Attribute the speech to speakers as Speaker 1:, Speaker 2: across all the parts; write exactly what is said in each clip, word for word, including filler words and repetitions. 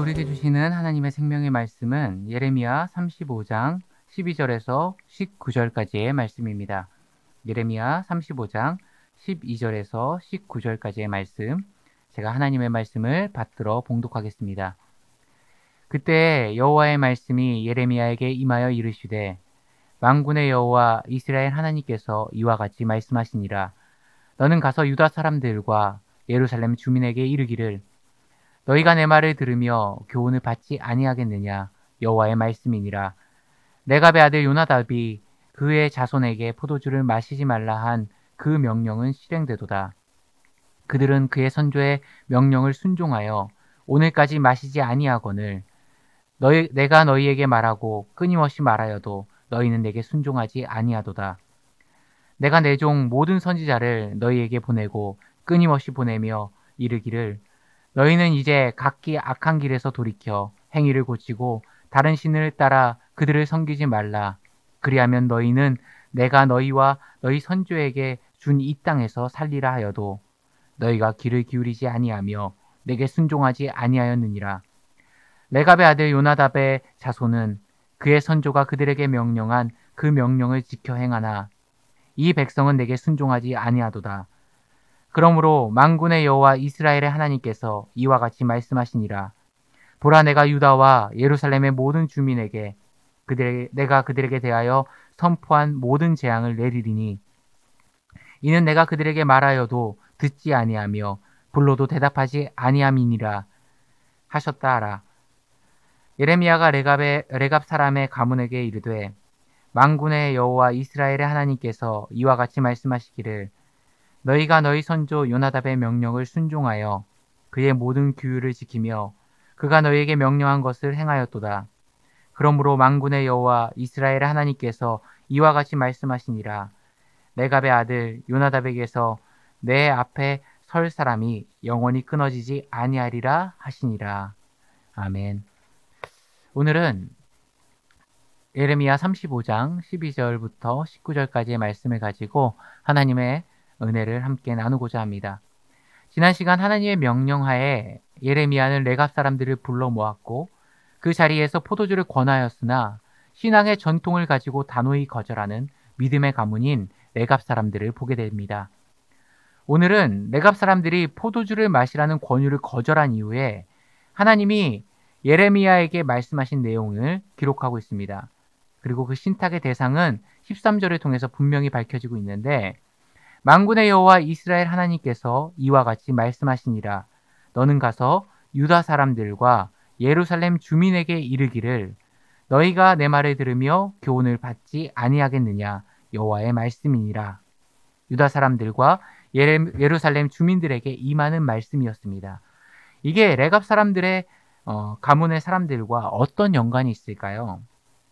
Speaker 1: 우리에게 주시는 하나님의 생명의 말씀은 예레미야 삼십오 장 십이 절에서 십구 절까지의 말씀입니다. 예레미야 삼십오 장 십이 절에서 십구 절까지의 말씀, 제가 하나님의 말씀을 받들어 봉독하겠습니다. 그때 여호와의 말씀이 예레미야에게 임하여 이르시되, 만군의 여호와 이스라엘 하나님께서 이와 같이 말씀하시니라. 너는 가서 유다 사람들과 예루살렘 주민에게 이르기를, 너희가 내 말을 들으며 교훈을 받지 아니하겠느냐? 여호와의 말씀이니라. 레갑의 아들 요나답이 그의 자손에게 포도주를 마시지 말라 한 그 명령은 실행되도다. 그들은 그의 선조의 명령을 순종하여 오늘까지 마시지 아니하거늘 너희 내가 너희에게 말하고 끊임없이 말하여도 너희는 내게 순종하지 아니하도다. 내가 내 종 모든 선지자를 너희에게 보내고 끊임없이 보내며 이르기를, 너희는 이제 각기 악한 길에서 돌이켜 행위를 고치고 다른 신을 따라 그들을 섬기지 말라. 그리하면 너희는 내가 너희와 너희 선조에게 준 이 땅에서 살리라 하여도 너희가 귀를 기울이지 아니하며 내게 순종하지 아니하였느니라. 레갑의 아들 요나답의 자손은 그의 선조가 그들에게 명령한 그 명령을 지켜 행하나 이 백성은 내게 순종하지 아니하도다. 그러므로 만군의 여호와 이스라엘의 하나님께서 이와 같이 말씀하시니라. 보라, 내가 유다와 예루살렘의 모든 주민에게 그들, 내가 그들에게 대하여 선포한 모든 재앙을 내리리니 이는 내가 그들에게 말하여도 듣지 아니하며 불러도 대답하지 아니함이니라 하셨다 하라. 예레미야가 레갑의, 레갑 사람의 가문에게 이르되, 만군의 여호와 이스라엘의 하나님께서 이와 같이 말씀하시기를, 너희가 너희 선조 요나답의 명령을 순종하여 그의 모든 규율을 지키며 그가 너희에게 명령한 것을 행하였도다. 그러므로 만군의 여호와 이스라엘의 하나님께서 이와 같이 말씀하시니라. 레갑의 아들 요나답에게서 내 앞에 설 사람이 영원히 끊어지지 아니하리라 하시니라. 아멘. 오늘은 예레미야 삼십오 장 십이 절부터 십구 절까지의 말씀을 가지고 하나님의 은혜를 함께 나누고자 합니다. 지난 시간 하나님의 명령하에 예레미야는 레갑 사람들을 불러 모았고 그 자리에서 포도주를 권하였으나 신앙의 전통을 가지고 단호히 거절하는 믿음의 가문인 레갑 사람들을 보게 됩니다. 오늘은 레갑 사람들이 포도주를 마시라는 권유를 거절한 이후에 하나님이 예레미야에게 말씀하신 내용을 기록하고 있습니다. 그리고 그 신탁의 대상은 십삼 절을 통해서 분명히 밝혀지고 있는데, 만군의 여호와 이스라엘 하나님께서 이와 같이 말씀하시니라. 너는 가서 유다 사람들과 예루살렘 주민에게 이르기를, 너희가 내 말을 들으며 교훈을 받지 아니하겠느냐? 여호와의 말씀이니라. 유다 사람들과 예레, 예루살렘 주민들에게 임하는 말씀이었습니다. 이게 레갑 사람들의 어, 가문의 사람들과 어떤 연관이 있을까요?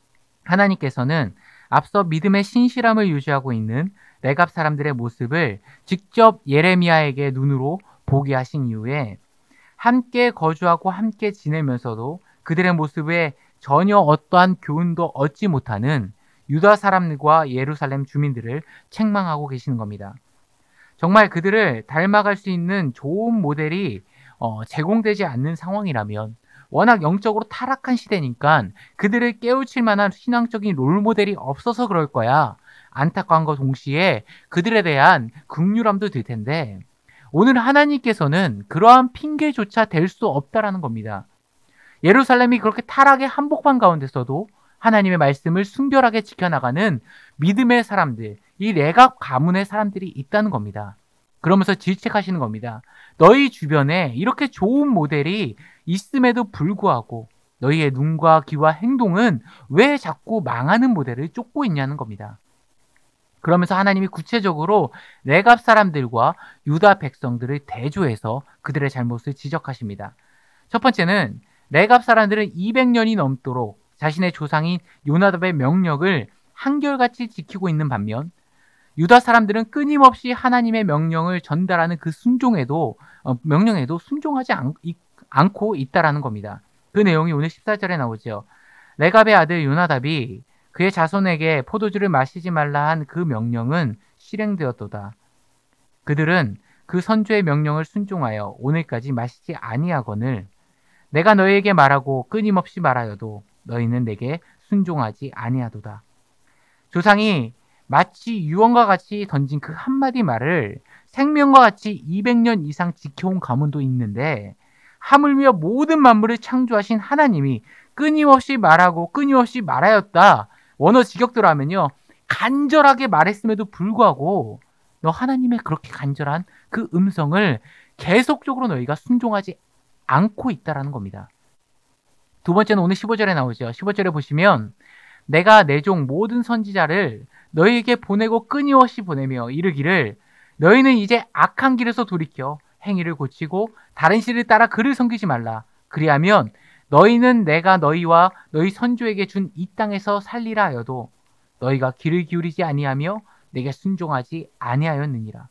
Speaker 1: 하나님께서는 앞서 믿음의 신실함을 유지하고 있는 레갑 사람들의 모습을 직접 예레미야에게 눈으로 보게 하신 이후에 함께 거주하고 함께 지내면서도 그들의 모습에 전혀 어떠한 교훈도 얻지 못하는 유다 사람과 예루살렘 주민들을 책망하고 계시는 겁니다. 정말 그들을 닮아갈 수 있는 좋은 모델이 어, 제공되지 않는 상황이라면, 워낙 영적으로 타락한 시대니까 그들을 깨우칠 만한 신앙적인 롤모델이 없어서 그럴 거야. 안타까운과 동시에 그들에 대한 긍휼함도 들 텐데, 오늘 하나님께서는 그러한 핑계조차 될 수 없다라는 겁니다. 예루살렘이 그렇게 타락의 한복판 가운데서도 하나님의 말씀을 순결하게 지켜나가는 믿음의 사람들, 이 레갑 가문의 사람들이 있다는 겁니다. 그러면서 질책하시는 겁니다. 너희 주변에 이렇게 좋은 모델이 있음에도 불구하고 너희의 눈과 귀와 행동은 왜 자꾸 망하는 모델을 쫓고 있냐는 겁니다. 그러면서 하나님이 구체적으로 레갑 사람들과 유다 백성들을 대조해서 그들의 잘못을 지적하십니다. 첫 번째는 레갑 사람들은 이백 년이 넘도록 자신의 조상인 요나답의 명령을 한결같이 지키고 있는 반면, 유다 사람들은 끊임없이 하나님의 명령을 전달하는 그 순종에도 어, 명령에도 순종하지 않, 이, 않고 있다라는 겁니다. 그 내용이 오늘 십사 절에 나오죠. 레갑의 아들 요나답이 그의 자손에게 포도주를 마시지 말라 한 그 명령은 실행되었도다. 그들은 그 선조의 명령을 순종하여 오늘까지 마시지 아니하거늘 내가 너희에게 말하고 끊임없이 말하여도 너희는 내게 순종하지 아니하도다. 조상이 마치 유언과 같이 던진 그 한마디 말을 생명과 같이 이백 년 이상 지켜온 가문도 있는데, 하물며 모든 만물을 창조하신 하나님이 끊임없이 말하고 끊임없이 말하였다. 원어 직역대로 하면요, 간절하게 말했음에도 불구하고 너 하나님의 그렇게 간절한 그 음성을 계속적으로 너희가 순종하지 않고 있다라는 겁니다. 두 번째는 오늘 십오 절에 나오죠. 십오 절에 보시면 내가 내 종 모든 선지자를 너희에게 보내고 끊임없이 보내며 이르기를 너희는 이제 악한 길에서 돌이켜 행위를 고치고 다른 신을 따라 그를 섬기지 말라. 그리하면 너희는 내가 너희와 너희 선조에게 준 이 땅에서 살리라 하여도 너희가 귀를 기울이지 아니하며 내게 순종하지 아니하였느니라.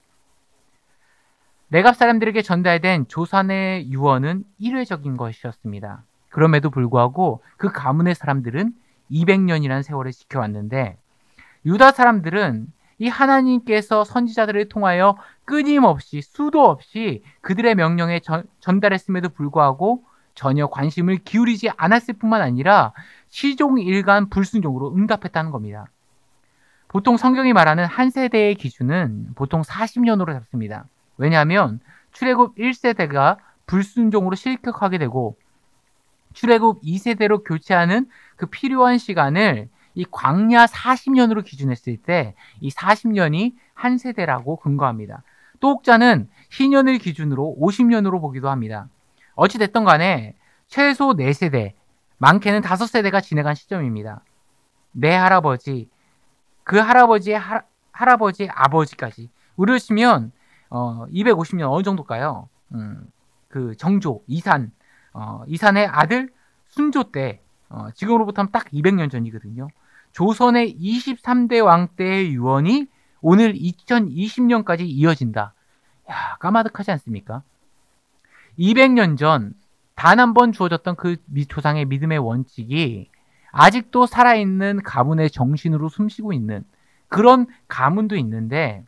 Speaker 1: 레갑 사람들에게 전달된 조산의 유언은 일회적인 것이었습니다. 그럼에도 불구하고 그 가문의 사람들은 이백 년이라는 세월을 지켜왔는데, 유다 사람들은 이 하나님께서 선지자들을 통하여 끊임없이 수도 없이 그들의 명령에 전, 전달했음에도 불구하고 전혀 관심을 기울이지 않았을 뿐만 아니라 시종일관 불순종으로 응답했다는 겁니다. 보통 성경이 말하는 한 세대의 기준은 보통 사십 년으로 잡습니다. 왜냐하면 출애굽 일 세대가 불순종으로 실격하게 되고 출애굽 이 세대로 교체하는 그 필요한 시간을 이 광야 사십 년으로 기준했을 때 이 사십 년이 한 세대라고 근거합니다. 또 혹자는 희년을 기준으로 오십 년으로 보기도 합니다. 어찌됐든 간에 최소 네 세대, 많게는 다섯 세대가 지나간 시점입니다. 내 할아버지, 그 할아버지의 하, 할아버지의 아버지까지 우리로 치면 어, 이백오십 년 어느 정도일까요? 음, 그 정조, 이산, 어, 이산의 아들 순조 때, 어, 지금으로부터 하면 딱 이백 년 전이거든요. 조선의 이십삼 대 왕 때의 유언이 오늘 이천이십 년까지 이어진다. 야, 까마득하지 않습니까? 이백 년 전 단 한 번 주어졌던 그 조상의 믿음의 원칙이 아직도 살아있는 가문의 정신으로 숨쉬고 있는 그런 가문도 있는데,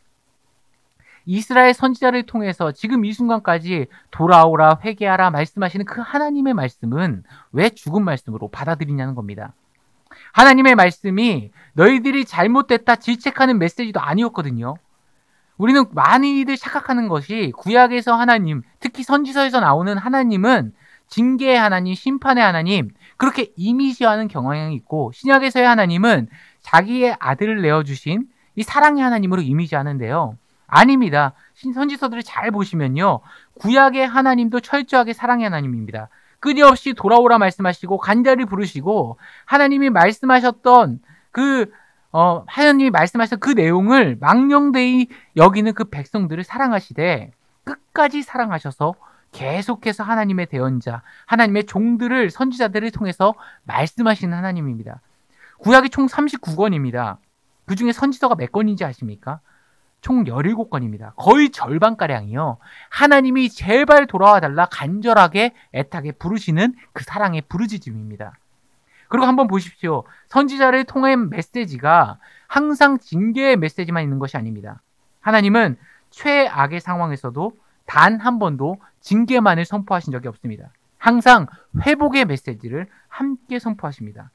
Speaker 1: 이스라엘 선지자를 통해서 지금 이 순간까지 돌아오라 회개하라 말씀하시는 그 하나님의 말씀은 왜 죽은 말씀으로 받아들이냐는 겁니다. 하나님의 말씀이 너희들이 잘못됐다 질책하는 메시지도 아니었거든요. 우리는 많이들 착각하는 것이 구약에서 하나님, 특히 선지서에서 나오는 하나님은 징계의 하나님, 심판의 하나님, 그렇게 이미지화하는 경향이 있고, 신약에서의 하나님은 자기의 아들을 내어주신 이 사랑의 하나님으로 이미지하는데요. 아닙니다. 선지서들을 잘 보시면요, 구약의 하나님도 철저하게 사랑의 하나님입니다. 끊임없이 돌아오라 말씀하시고 간절히 부르시고 하나님이 말씀하셨던 그 어, 하나님이 말씀하셨던 그 내용을 망령되이 여기는 그 백성들을 사랑하시되 끝까지 사랑하셔서 계속해서 하나님의 대언자, 하나님의 종들을, 선지자들을 통해서 말씀하시는 하나님입니다. 구약이 총 삼십구 권입니다. 그 중에 선지서가 몇 권인지 아십니까? 총 열일곱 권입니다. 거의 절반가량이요. 하나님이 제발 돌아와 달라 간절하게 애타게 부르시는 그 사랑의 부르짖음입니다. 그리고 한번 보십시오. 선지자를 통한 메시지가 항상 징계의 메시지만 있는 것이 아닙니다. 하나님은 최악의 상황에서도 단 한 번도 징계만을 선포하신 적이 없습니다. 항상 회복의 메시지를 함께 선포하십니다.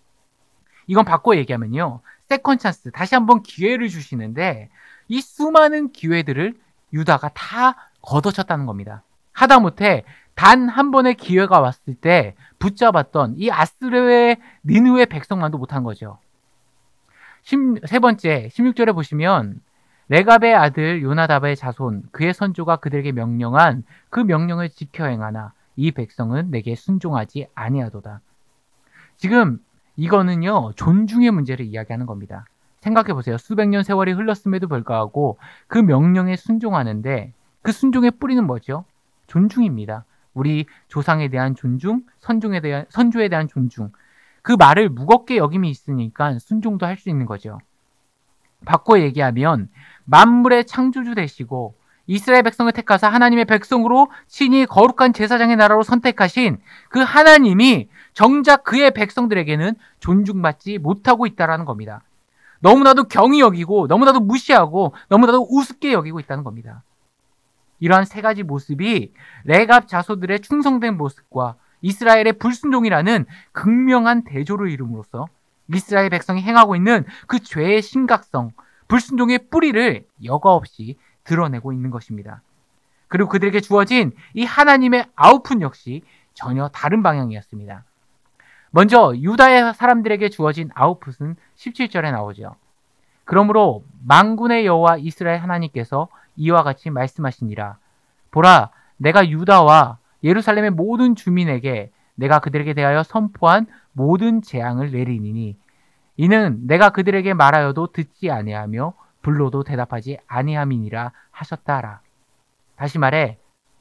Speaker 1: 이건 바꿔 얘기하면요, 세컨 찬스, 다시 한번 기회를 주시는데 이 수많은 기회들을 유다가 다 걷어쳤다는 겁니다. 하다못해 단 한 번의 기회가 왔을 때 붙잡았던 이 아스르의 니느웨 백성만도 못한 거죠. 세 번째, 십육 절에 보시면 레갑의 아들 요나답의 자손 그의 선조가 그들에게 명령한 그 명령을 지켜 행하나 이 백성은 내게 순종하지 아니하도다. 지금 이거는요, 존중의 문제를 이야기하는 겁니다. 생각해 보세요. 수백 년 세월이 흘렀음에도 불구하고 그 명령에 순종하는데 그 순종의 뿌리는 뭐죠? 존중입니다. 우리 조상에 대한 존중, 선종에 대한, 선조에 대한 존중. 그 말을 무겁게 여김이 있으니까 순종도 할 수 있는 거죠. 바꿔 얘기하면 만물의 창조주 되시고 이스라엘 백성을 택하사 하나님의 백성으로 친히 거룩한 제사장의 나라로 선택하신 그 하나님이 정작 그의 백성들에게는 존중받지 못하고 있다는 겁니다. 너무나도 경히 여기고 너무나도 무시하고 너무나도 우습게 여기고 있다는 겁니다. 이러한 세 가지 모습이 레갑 자손들의 충성된 모습과 이스라엘의 불순종이라는 극명한 대조를 이룸으로써 이스라엘 백성이 행하고 있는 그 죄의 심각성, 불순종의 뿌리를 여과 없이 드러내고 있는 것입니다. 그리고 그들에게 주어진 이 하나님의 아우픈 역시 전혀 다른 방향이었습니다. 먼저 유다의 사람들에게 주어진 아우풋은 십칠 절에 나오죠. 그러므로 만군의 여호와 이스라엘 하나님께서 이와 같이 말씀하시니라. 보라, 내가 유다와 예루살렘의 모든 주민에게 내가 그들에게 대하여 선포한 모든 재앙을 내리니니 이는 내가 그들에게 말하여도 듣지 아니하며 불러도 대답하지 아니함이니라 하셨다라. 다시 말해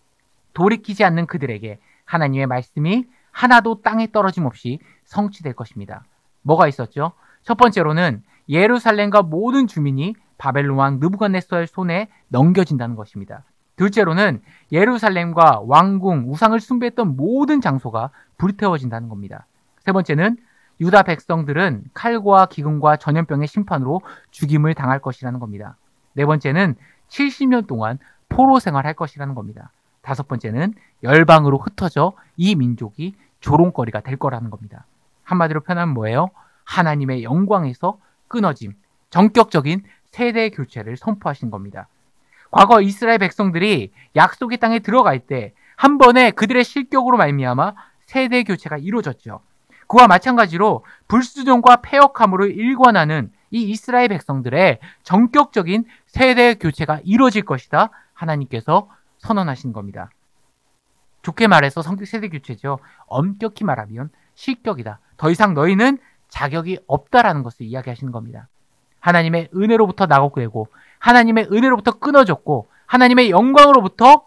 Speaker 1: 돌이키지 않는 그들에게 하나님의 말씀이 하나도 땅에 떨어짐 없이 성취될 것입니다. 뭐가 있었죠? 첫 번째로는 예루살렘과 모든 주민이 바벨론 왕 느부갓네살 손에 넘겨진다는 것입니다. 둘째로는 예루살렘과 왕궁, 우상을 숭배했던 모든 장소가 불태워진다는 겁니다. 세 번째는 유다 백성들은 칼과 기근과 전염병의 심판으로 죽임을 당할 것이라는 겁니다. 네 번째는 칠십 년 동안 포로 생활할 것이라는 겁니다. 다섯 번째는 열방으로 흩어져 이 민족이 조롱거리가 될 거라는 겁니다. 한마디로 표현하면 뭐예요? 하나님의 영광에서 끊어짐, 전격적인 세대 교체를 선포하신 겁니다. 과거 이스라엘 백성들이 약속의 땅에 들어갈 때 한 번에 그들의 실격으로 말미암아 세대 교체가 이루어졌죠. 그와 마찬가지로 불순종과 패역함으로 일관하는 이 이스라엘 백성들의 전격적인 세대 교체가 이루어질 것이다. 하나님께서 선언하신 겁니다. 좋게 말해서 성격 세대 교체죠. 엄격히 말하면 실격이다. 더 이상 너희는 자격이 없다라는 것을 이야기하시는 겁니다. 하나님의 은혜로부터 낙오되고 하나님의 은혜로부터 끊어졌고 하나님의 영광으로부터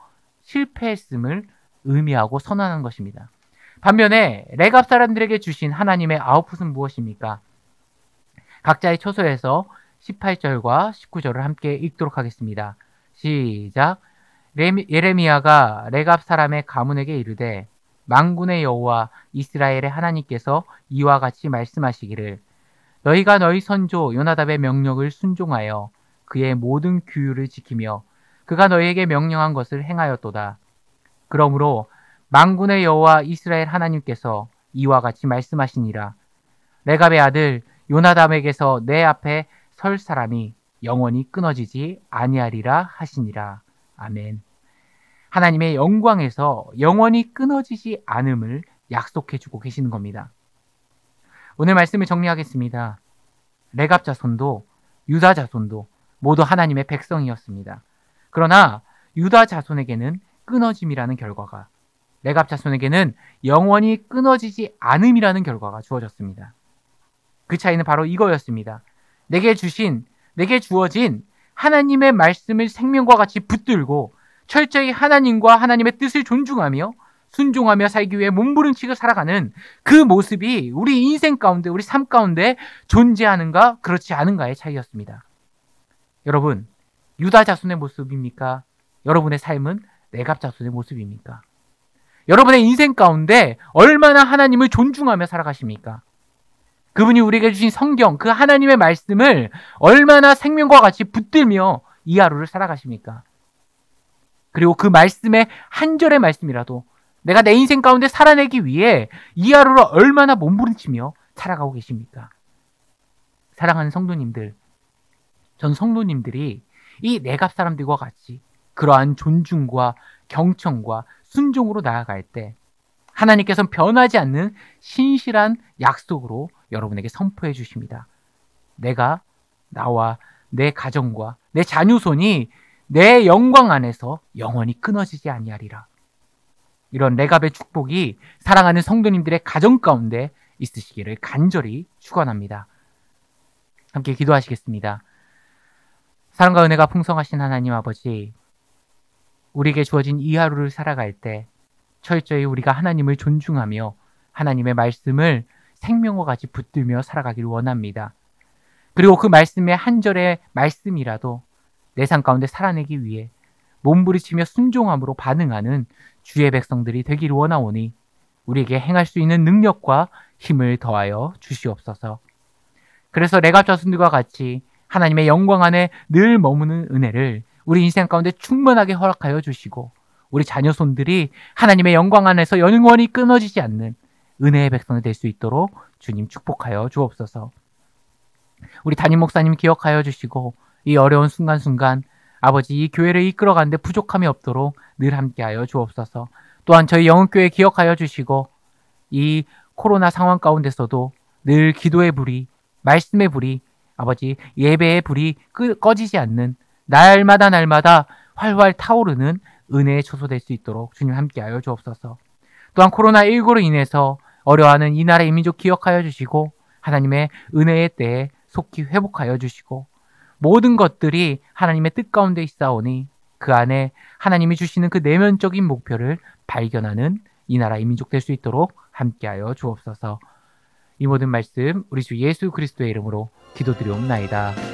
Speaker 1: 실패했음을 의미하고 선언하는 것입니다. 반면에 레갑 사람들에게 주신 하나님의 아웃풋은 무엇입니까? 각자의 초소에서 십팔 절과 십구 절을 함께 읽도록 하겠습니다. 시작. 예레미야가 레갑 사람의 가문에게 이르되 만군의 여호와 이스라엘의 하나님께서 이와 같이 말씀하시기를 너희가 너희 선조 요나답의 명령을 순종하여 그의 모든 규율을 지키며 그가 너희에게 명령한 것을 행하였도다. 그러므로 만군의 여호와 이스라엘 하나님께서 이와 같이 말씀하시니라. 레갑의 아들 요나답에게서 내 앞에 설 사람이 영원히 끊어지지 아니하리라 하시니라. 아멘. 하나님의 영광에서 영원히 끊어지지 않음을 약속해주고 계시는 겁니다. 오늘 말씀을 정리하겠습니다. 레갑 자손도 유다 자손도 모두 하나님의 백성이었습니다. 그러나 유다 자손에게는 끊어짐이라는 결과가, 레갑 자손에게는 영원히 끊어지지 않음이라는 결과가 주어졌습니다. 그 차이는 바로 이거였습니다. 내게 주신, 내게 주어진 하나님의 말씀을 생명과 같이 붙들고 철저히 하나님과 하나님의 뜻을 존중하며 순종하며 살기 위해 몸부림치고 살아가는 그 모습이 우리 인생 가운데, 우리 삶 가운데 존재하는가 그렇지 않은가의 차이였습니다. 여러분, 유다 자손의 모습입니까? 여러분의 삶은 레갑 자손의 모습입니까? 여러분의 인생 가운데 얼마나 하나님을 존중하며 살아가십니까? 그분이 우리에게 주신 성경, 그 하나님의 말씀을 얼마나 생명과 같이 붙들며 이 하루를 살아가십니까? 그리고 그 말씀의 한 절의 말씀이라도 내가 내 인생 가운데 살아내기 위해 이 하루를 얼마나 몸부림치며 살아가고 계십니까? 사랑하는 성도님들, 전 성도님들이 이 레갑 사람들과 같이 그러한 존중과 경청과 순종으로 나아갈 때 하나님께서는 변하지 않는 신실한 약속으로 여러분에게 선포해 주십니다. 내가 나와 내 가정과 내 자녀손이 내 영광 안에서 영원히 끊어지지 아니하리라. 이런 레갑의 축복이 사랑하는 성도님들의 가정 가운데 있으시기를 간절히 축원합니다. 함께 기도하시겠습니다. 사랑과 은혜가 풍성하신 하나님 아버지, 우리에게 주어진 이 하루를 살아갈 때 철저히 우리가 하나님을 존중하며 하나님의 말씀을 생명과 같이 붙들며 살아가기를 원합니다. 그리고 그 말씀의 한 절의 말씀이라도 내 삶 가운데 살아내기 위해 몸부림치며 순종함으로 반응하는 주의 백성들이 되기를 원하오니 우리에게 행할 수 있는 능력과 힘을 더하여 주시옵소서. 그래서 레갑 자손들과 같이 하나님의 영광 안에 늘 머무는 은혜를 우리 인생 가운데 충만하게 허락하여 주시고 우리 자녀손들이 하나님의 영광 안에서 영원히 끊어지지 않는 은혜의 백성이 될 수 있도록 주님 축복하여 주옵소서. 우리 담임 목사님 기억하여 주시고 이 어려운 순간순간 아버지 이 교회를 이끌어가는데 부족함이 없도록 늘 함께하여 주옵소서. 또한 저희 영흥교회 기억하여 주시고 이 코로나 상황 가운데서도 늘 기도의 불이, 말씀의 불이, 아버지 예배의 불이 끄, 꺼지지 않는 날마다 날마다 활활 타오르는 은혜의 초소 될 수 있도록 주님 함께하여 주옵소서. 또한 코로나십구로 인해서 어려워하는 이 나라의 민족 기억하여 주시고 하나님의 은혜의 때에 속히 회복하여 주시고 모든 것들이 하나님의 뜻 가운데 있사오니 그 안에 하나님이 주시는 그 내면적인 목표를 발견하는 이 나라의 민족 될 수 있도록 함께하여 주옵소서. 이 모든 말씀 우리 주 예수 그리스도의 이름으로 기도드리옵나이다.